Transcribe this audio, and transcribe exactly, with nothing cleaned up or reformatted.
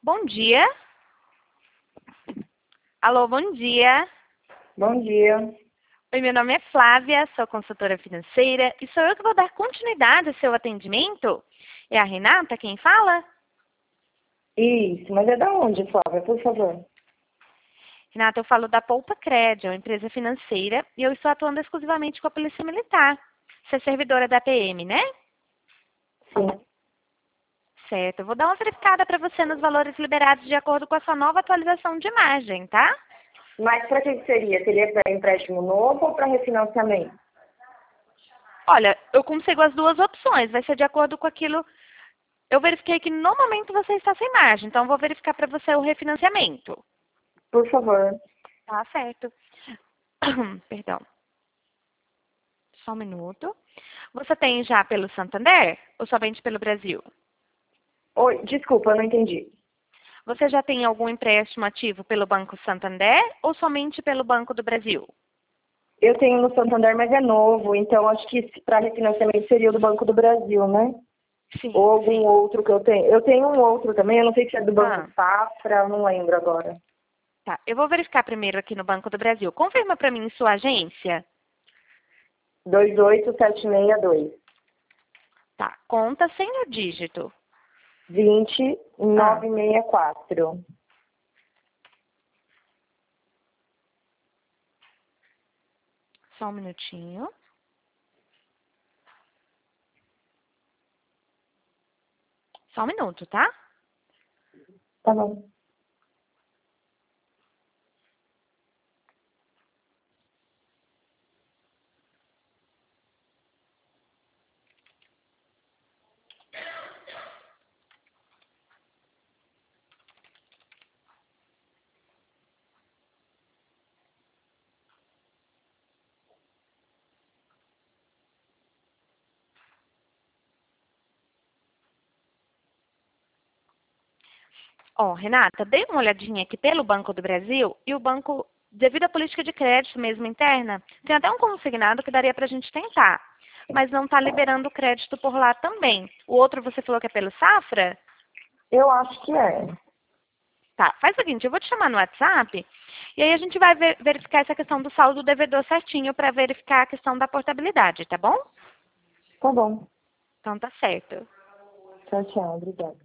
Bom dia. Alô, bom dia. Bom dia. Oi, meu nome é Flávia, sou consultora financeira e sou eu que vou dar continuidade ao seu atendimento. É a Renata quem fala? Isso, mas é da onde, Flávia, por favor? Renata, eu falo da Poupa Crédito, uma empresa financeira, e eu estou atuando exclusivamente com a Polícia Militar. Você é servidora da P M, né? Sim. Certo, eu vou dar uma verificada para você nos valores liberados de acordo com a sua nova atualização de imagem, tá? Mas para que que seria? Seria para empréstimo novo ou para refinanciamento? Olha, eu consigo as duas opções, vai ser de acordo com aquilo. Eu verifiquei que no momento você está sem margem, então eu vou verificar para você o refinanciamento. Por favor. Tá certo. Perdão. Só um minuto. Você tem já pelo Santander ou somente pelo Brasil? Oi, desculpa, eu não entendi. Você já tem algum empréstimo ativo pelo Banco Santander ou somente pelo Banco do Brasil? Eu tenho no Santander, mas é novo, então acho que para refinanciamento seria o do Banco do Brasil, né? Sim. Ou algum Sim. outro que eu tenho. Eu tenho um outro também, eu não sei se é do Banco Ah, Safra, eu não lembro agora. tá. Eu vou verificar primeiro aqui no Banco do Brasil. Confirma para mim sua agência. dois oito sete seis dois. Tá. Conta sem o dígito. vinte Ah, nove sessenta e quatro. só um minutinho. Só um minuto, tá? Tá bom. Ó, Renata, dei uma olhadinha aqui pelo Banco do Brasil e o banco, devido à política de crédito mesmo interna, tem até um consignado que daria para a gente tentar, mas não está liberando crédito por lá também. O outro você falou que é pelo Safra? Eu acho que é. Tá, faz o seguinte, eu vou te chamar no WhatsApp e aí a gente vai ver- verificar essa questão do saldo do devedor certinho para verificar a questão da portabilidade, tá bom? Tá bom. Então tá certo. Tchau, tchau. Obrigada.